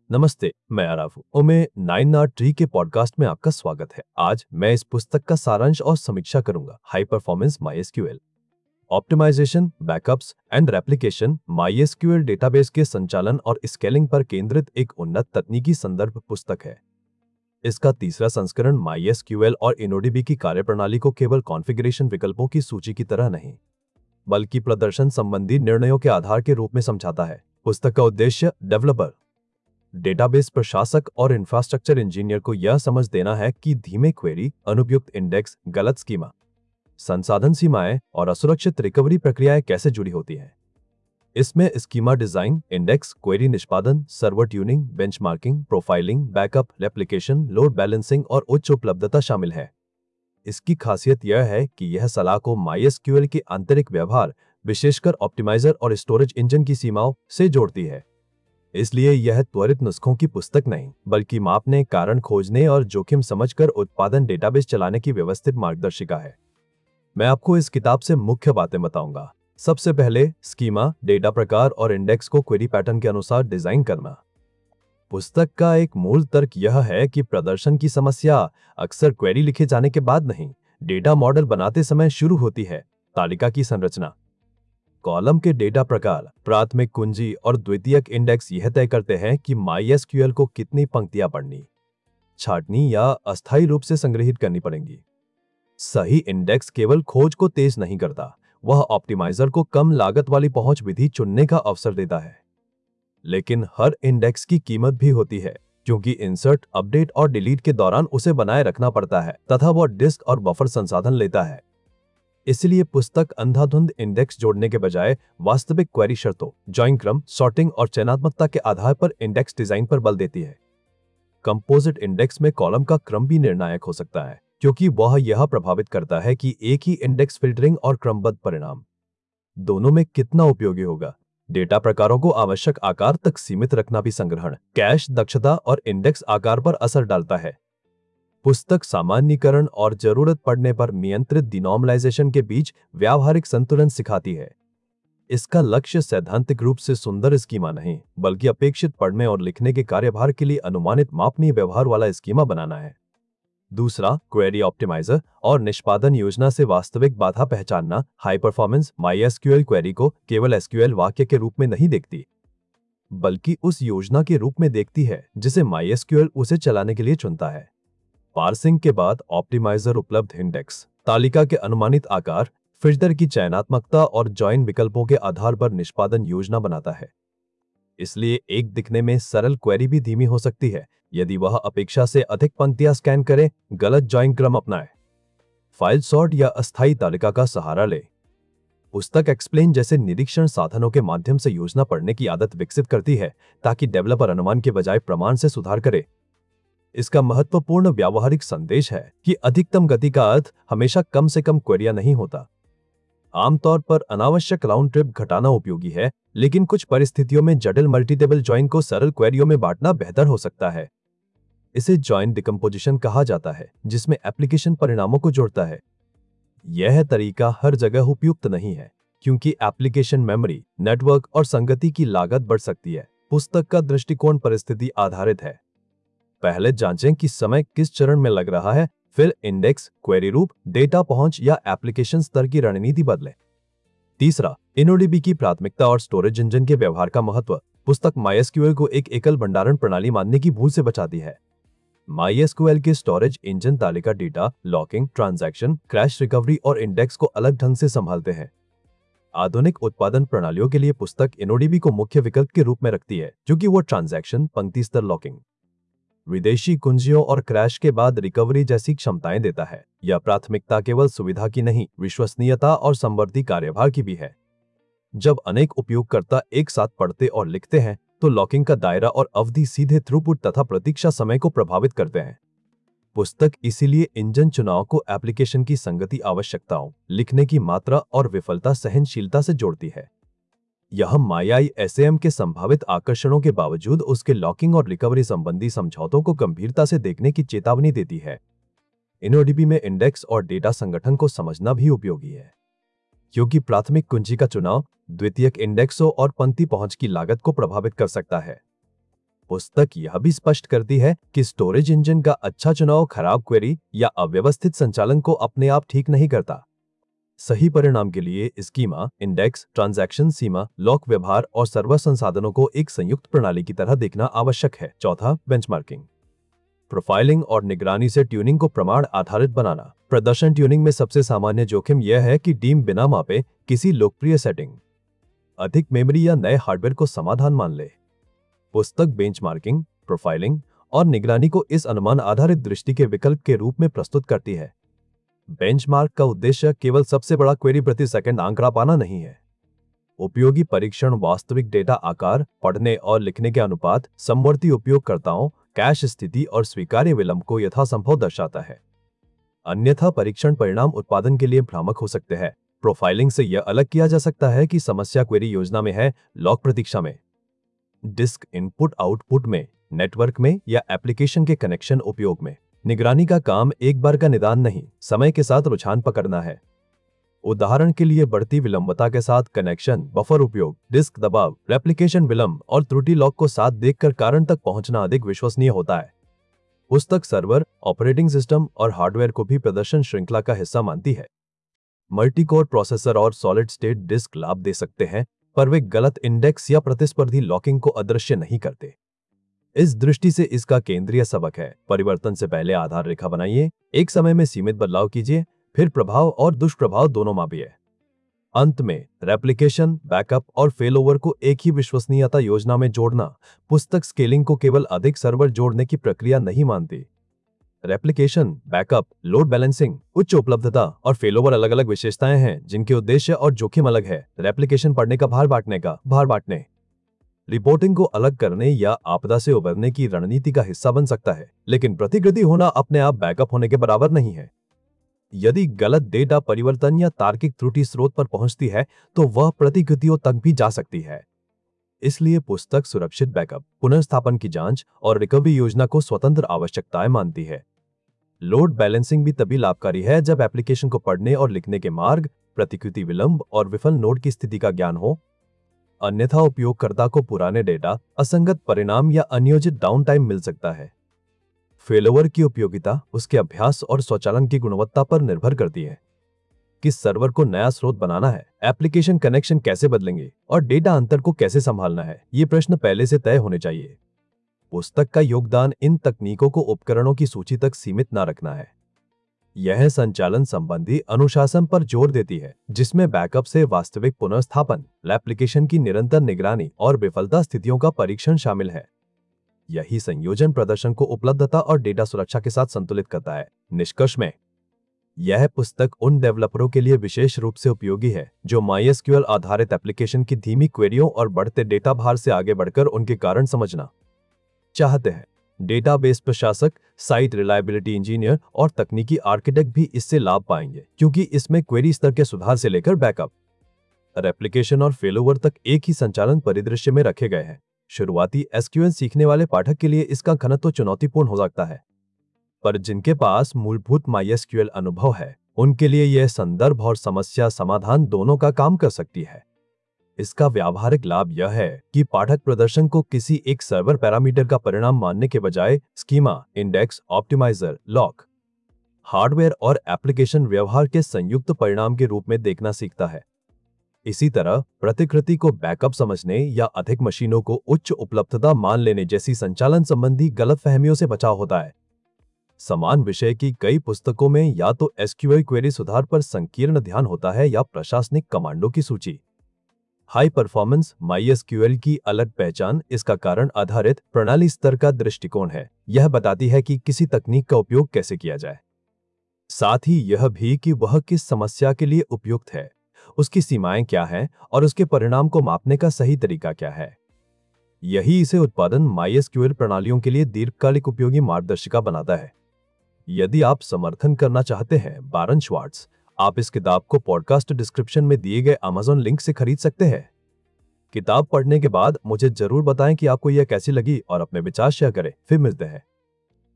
नमस्ते, मैं आराफ हूँ और मैं 9R के पॉडकास्ट में आपका स्वागत है। आज मैं इस पुस्तक का सारांश और समीक्षा करूंगा। High performance MySQL optimisation, backups and replication. MySQL database के संचालन और स्केलिंग पर केंद्रित एक उन्नत तकनीकी संदर्भ पुस्तक है। इसका तीसरा संस्करण MySQL और InnoDB की कार्यप्रणाली को केवल कॉन्फ़िगरेशन विकल्पों की सूची की तरह नहीं, बल्कि प्रदर्शन संबंधी निर्णयों के आधार के रूप में समझाता है। पुस्तक का उद्देश्य डेवलपर, डेटाबेस प्रशासक और इंफ्रास्ट्रक्चर इंजीनियर को यह समझ देना है कि धीमे क्वेरी, अनुपयुक्त इंडेक्स, गलत स्कीमा, संसाधन सीमाएं और असुरक्षित रिकवरी प्रक्रियाएं कैसे जुड़ी होती हैं। इसमें स्कीमा डिजाइन, इंडेक्स, क्वेरी निष्पादन, server tuning, benchmarking, profiling, backup, replication, load balancing और उच्च उपलब्धता शामिल है। इसकी खासियत यह है कि यह सलाह को MySQL के आंतरिक व्यवहार, विशेषकर ऑप्टिमाइजर और स्टोरेज इंजन की सीमाओं से जोड़ती है। इसलिए यह त्वरित नुस्खों की पुस्तक नहीं, बल्कि मापने, कारण खोजने और जोखिम समझकर उत्पादन डेटाबेस चलाने की व्यवस्थित मार्गदर्शिका है। मैं आपको इस किताब से मुख्य बातें बताऊंगा। सबसे पहले, स्कीमा, डेटा प्रकार और इंडेक्स को क्वेरी पैटर्न के अनुसार डिजाइन करना। पुस्तक का एक मूल तर्क यह है कि प्रदर्शन की समस्या अक्सर क्वेरी लिखे जाने के बाद नहीं, डेटा मॉडल बनाते समय शुरू होती है। तालिका की संरचना, कॉलम के डेटा प्रकार, प्राथमिक कुंजी और द्वितीयक इंडेक्स यह तय करते हैं कि MySQL को कितनी पंक्तियां पढ़नी, छांटनी या अस्थायी रूप से संग्रहित करनी पड़ेंगी। सही इंडेक्स केवल खोज को तेज नहीं करता, वह ऑप्टिमाइजर को कम लागत वाली पहुंच विधि चुनने का अवसर देता है। लेकिन हर इंडेक्स की कीमत भी होती है, क्योंकि इंसर्ट, अपडेट और डिलीट के दौरान उसे बनाए रखना पड़ता है तथा वह डिस्क और बफर संसाधन लेता है। इसलिए पुस्तक अंधाधुंध इंडेक्स जोड़ने के बजाय वास्तविक क्वेरी शर्तों, जॉइन क्रम, सॉर्टिंग और चयनात्मकता के आधार पर इंडेक्स डिजाइन पर बल देती है। कंपोजिट इंडेक्स में कॉलम का क्रम भी निर्णायक हो सकता है, क्योंकि वह यह प्रभावित करता है कि एक ही इंडेक्स फिल्टरिंग और क्रमबद्ध परिणाम दोनों में कितना उपयोगी होगा। डेटा प्रकारों को आवश्यक आकार तक सीमित रखना भी संग्रहण, कैश दक्षता और इंडेक्स आकार पर असर डालता है। पुस्तक सामान्यीकरण और जरूरत पड़ने पर नियंत्रित डिनॉर्मलाइजेशन के बीच व्यावहारिक संतुलन सिखाती है। इसका लक्ष्य सैद्धांतिक रूप से सुंदर स्कीमा नहीं, बल्कि अपेक्षित पढ़ने और लिखने के कार्यभार के लिए अनुमानित मापनीय व्यवहार वाला स्कीमा बनाना है। दूसरा, क्वेरी ऑप्टिमाइजर और निष्पादन योजना से वास्तविक बाधा पहचानना। हाई परफॉर्मेंस MySQL क्वेरी को केवल SQL वाक्य के रूप में नहीं देखती, बल्कि उस योजना के रूप में देखती है जिसे MySQL उसे चलाने के लिए चुनता है। पार्सिंग के बाद ऑप्टिमाइजर उपलब्ध इंडेक्स, तालिका के अनुमानित आकार, फिल्टर की चयनात्मकता और जॉइन विकल्पों के आधार पर निष्पादन योजना बनाता है। इसलिए एक दिखने में सरल क्वेरी भी धीमी हो सकती है यदि वह अपेक्षा से अधिक पंक्तियां स्कैन करे, गलत जॉइन क्रम अपनाए, फाइल सॉर्ट या अस्थायी तालिका का सहारा ले। पुस्तक एक्सप्लेन जैसे निरीक्षण साधनों के माध्यम से योजना पढ़ने की आदत विकसित करती है, ताकि डेवलपर अनुमान के बजाय प्रमाण से सुधार करे। इसका महत्वपूर्ण व्यावहारिक संदेश है कि अधिकतम गति का अर्थ हमेशा कम से कम क्वेरियां नहीं होता। आमतौर पर अनावश्यक राउंड ट्रिप घटाना उपयोगी है, लेकिन कुछ परिस्थितियों में जटिल मल्टीटेबल जॉइन को सरल क्वेरियों में बांटना बेहतर हो सकता है। इसे जॉइन डिकम्पोजिशन कहा जाता है, जिसमें एप्लीकेशन परिणामों को जोड़ता है। यह तरीका हर जगह उपयुक्त नहीं है, क्योंकि एप्लीकेशन मेमोरी, नेटवर्क और संगति की लागत बढ़ सकती है। पुस्तक का दृष्टिकोण परिस्थिति आधारित है। पहले जांचें कि समय किस चरण में लग रहा है, फिर इंडेक्स, क्वेरी रूप, डेटा पहुंच या एप्लीकेशन स्तर की रणनीति बदलें। तीसरा, InnoDB की प्राथमिकता और स्टोरेज इंजन के व्यवहार का महत्व। पुस्तक MySQL को एक एकल भंडारण प्रणाली मानने की भूल से बचाती है। MySQL के स्टोरेज इंजन तालिका, data, locking, transaction, crash recovery और इंडेक्स को अलग ढंग से संभालते हैं। आधुनिक उत्पादन प्रणालियों के लिए पुस्तक InnoDB को मुख्य विकल्प के रूप में रखती है, क्योंकि वो ट्रांजैक्शन, पंक्ति स्तर लॉकिंग, विदेशी कुंजियों और क्रैश के बाद रिकवरी जैसी क्षमताएं देता है। यह प्राथमिकता केवल सुविधा की नहीं, विश्वसनीयता और समवर्ती कार्यभार की भी है। जब अनेक उपयोगकर्ता एक साथ पढ़ते और लिखते हैं, तो लॉकिंग का दायरा और अवधि सीधे थ्रूपुट तथा प्रतीक्षा समय को प्रभावित करते हैं। पुस्तक इसीलिए इंजन चुनाव को एप्लीकेशन की संगति आवश्यकताओं, लिखने की मात्रा और विफलता सहनशीलता से जोड़ती है। यह MyISAM के संभावित आकर्षणों के बावजूद उसके लॉकिंग और रिकवरी संबंधी समझौतों को गंभीरता से देखने की चेतावनी देती है। InnoDB में इंडेक्स और डेटा संगठन को समझना भी उपयोगी है, क्योंकि प्राथमिक कुंजी का चुनाव द्वितीयक इंडेक्सों और पंक्ति पहुंच की लागत को प्रभावित कर सकता है। पुस्तक यह भी स्पष्ट करती है कि स्टोरेज इंजन का अच्छा चुनाव खराब क्वेरी या अव्यवस्थित संचालन को अपने आप ठीक नहीं करता। सही परिणाम के लिए स्कीमा, इंडेक्स, ट्रांजैक्शन सीमा, लॉक व्यवहार और सर्वर संसाधनों को एक संयुक्त प्रणाली की तरह देखना आवश्यक है। चौथा, बेंचमार्किंग, प्रोफाइलिंग और निगरानी से ट्यूनिंग को प्रमाण आधारित बनाना। प्रदर्शन ट्यूनिंग में सबसे सामान्य जोखिम यह है कि टीम बिना मापे किसी लोकप्रिय सेटिंग, अधिक मेमोरी या नए हार्डवेयर को समाधान मान ले। पुस्तक बेंचमार्किंग, प्रोफाइलिंग और निगरानी को इस अनुमान आधारित दृष्टि के विकल्प के रूप में प्रस्तुत करती है। बेंचमार्क का उद्देश्य केवल सबसे बड़ा क्वेरी प्रति सेकंड आंकड़ा पाना नहीं है। उपयोगी परीक्षण वास्तविक डेटा आकार, पढ़ने और लिखने के अनुपात, समवर्ती उपयोगकर्ताओं, कैश स्थिति और स्वीकार्य विलंब को यथासंभव दर्शाता है। अन्यथा परीक्षण परिणाम उत्पादन के लिए भ्रामक हो सकते हैं। प्रोफाइलिंग से यह अलग किया जा सकता है कि समस्या क्वेरी योजना में है, लॉक प्रतीक्षा में, डिस्क इनपुट आउटपुट में, नेटवर्क में या एप्लीकेशन के कनेक्शन उपयोग में। निगरानी का काम एक बार का निदान नहीं, समय के साथ रुझान पकड़ना है। उदाहरण के लिए बढ़ती विलंबता के साथ कनेक्शन, बफर उपयोग, डिस्क दबाव, रेप्लिकेशन विलंब और त्रुटि लॉक को साथ देखकर कारण तक पहुंचना अधिक विश्वसनीय होता है। पुस्तक सर्वर, ऑपरेटिंग सिस्टम और हार्डवेयर को भी प्रदर्शन श्रृंखला का हिस्सा मानती है। मल्टीकोर प्रोसेसर और सॉलिड स्टेट डिस्क लाभ दे सकते हैं, पर वे गलत इंडेक्स या प्रतिस्पर्धी लॉकिंग को अदृश्य नहीं करते। इस दृष्टि से इसका केंद्रीय सबक है, परिवर्तन से पहले आधार रेखा बनाइए, एक समय में सीमित बदलाव कीजिए, फिर प्रभाव और दुष्प्रभाव दोनों मापिए। अंत में रेप्लिकेशन, बैकअप और फेलओवर को एक ही विश्वसनीयता योजना में जोड़ना। पुस्तक स्केलिंग को केवल अधिक सर्वर जोड़ने की प्रक्रिया नहीं मानती। रेप्लिकेशन, बैकअप, लोड बैलेंसिंग, उच्च उपलब्धता और फेलओवर अलग अलग विशेषताएं हैं जिनके उद्देश्य और जोखिम अलग है। रेप्लिकेशन पढ़ने का भार बांटने, रिपोर्टिंग को अलग करने या आपदा से उबरने की रणनीति का हिस्सा बन सकता है, लेकिन प्रतिकृति होना अपने आप बैकअप होने के बराबर नहीं है। यदि गलत डेटा परिवर्तन या तार्किक त्रुटि स्रोत पर पहुंचती है तो वह प्रतिकृतियों तक भी जा सकती है। इसलिए पुस्तक सुरक्षित बैकअप, पुनर्स्थापन की जांच और रिकवरी योजना को स्वतंत्र आवश्यकताएं मानती है। लोड बैलेंसिंग भी तभी लाभकारी है जब एप्लीकेशन को पढ़ने और लिखने के मार्ग, प्रतिकृति विलंब और विफल नोड की स्थिति का ज्ञान हो। अन्यथा उपयोगकर्ता को पुराने डेटा, असंगत परिणाम या अनियोजित डाउन टाइम मिल सकता है। फेलओवर की उपयोगिता उसके अभ्यास और स्वचालन की गुणवत्ता पर निर्भर करती है। किस सर्वर को नया स्रोत बनाना है, एप्लीकेशन कनेक्शन कैसे बदलेंगे और डेटा अंतर को कैसे संभालना है, ये प्रश्न पहले से तय होने चाहिए। पुस्तक का योगदान इन तकनीकों को उपकरणों की सूची तक सीमित न रखना है। यह संचालन संबंधी अनुशासन पर जोर देती है, जिसमें बैकअप से वास्तविक पुनर्स्थापन, एप्लीकेशन की निरंतर निगरानी और विफलता स्थितियों का परीक्षण शामिल है। यही संयोजन प्रदर्शन को उपलब्धता और डेटा सुरक्षा के साथ संतुलित करता है। निष्कर्ष में, यह पुस्तक उन डेवलपरों के लिए विशेष रूप से उपयोगी है जो MySQL आधारित एप्लीकेशन की धीमी क्वेरियों और बढ़ते डेटा भार से आगे बढ़कर उनके कारण समझना चाहते हैं। डेटाबेस प्रशासक, साइट रिलायबिलिटी इंजीनियर और तकनीकी आर्किटेक्ट भी इससे लाभ पाएंगे, क्योंकि इसमें क्वेरी स्तर के सुधार से लेकर बैकअप, रेप्लिकेशन और फेलओवर तक एक ही संचालन परिदृश्य में रखे गए हैं। शुरुआती SQL सीखने वाले पाठक के लिए इसका घनत्व चुनौतीपूर्ण हो सकता है, पर जिनके पास मूलभूत MySQL अनुभव है, उनके लिए यह संदर्भ और समस्या समाधान दोनों का काम कर सकती है। इसका व्यावहारिक लाभ यह है कि पाठक प्रदर्शन को किसी एक सर्वर पैरामीटर का परिणाम मानने के बजाय schema, index, optimiser, lock, hardware और एप्लीकेशन व्यवहार के संयुक्त परिणाम के रूप में देखना सीखता है। इसी तरह प्रतिकृति को बैकअप समझने या अधिक मशीनों को उच्च उपलब्धता मान लेने जैसी संचालन संबंधी गलतफहमियों से बचाव होता है। समान विषय की कई पुस्तकों में या तो SQL क्वेरी सुधार पर संकीर्ण ध्यान होता है या प्रशासनिक कमांडों की सूची। हाई परफॉर्मेंस MySQL की अलग पहचान इसका कारण आधारित प्रणाली स्तर का दृष्टिकोण है। यह बताती है कि किसी तकनीक का उपयोग कैसे किया जाए, साथ ही यह भी कि वह किस समस्या के लिए उपयुक्त है, उसकी सीमाएं क्या हैं और उसके परिणाम को मापने का सही तरीका क्या है। यही इसे उत्पादन MySQL प्रणालियों के लिए दीर्घकालिक उपयोगी मार्गदर्शिका बनाता है। यदि आप समर्थन करना चाहते हैं बारन श्वार्ट्ज, आप इस किताब को पॉडकास्ट डिस्क्रिप्शन में दिए गए Amazon लिंक से खरीद सकते हैं। किताब पढ़ने के बाद मुझे जरूर बताएं कि आपको यह कैसी लगी और अपने विचार शेयर करें। फिर मिलते हैं।